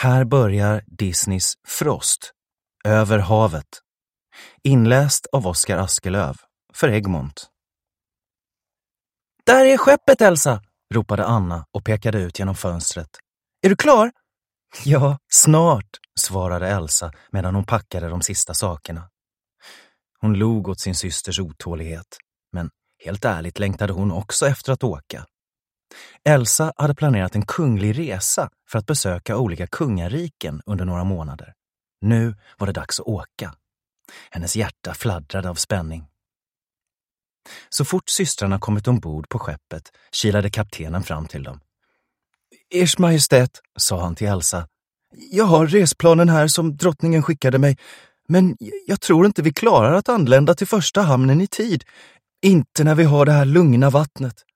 Här börjar Disneys Frost, Över havet. Inläst av Oskar Askelöv för Egmont. Där är skeppet, Elsa, ropade Anna och pekade ut genom fönstret. Är du klar? Ja, snart, svarade Elsa medan hon packade de sista sakerna. Hon log åt sin systers otålighet, men helt ärligt längtade hon också efter att åka. Elsa hade planerat en kunglig resa för att besöka olika kungariken under några månader. Nu var det dags att åka. Hennes hjärta fladdrade av spänning. Så fort systrarna kommit ombord på skeppet kilade kaptenen fram till dem. Ers majestät, sa han till Elsa. Jag har resplanen här som drottningen skickade mig, men jag tror inte vi klarar att anlända till första hamnen i tid. Inte när vi har det här lugna vattnet.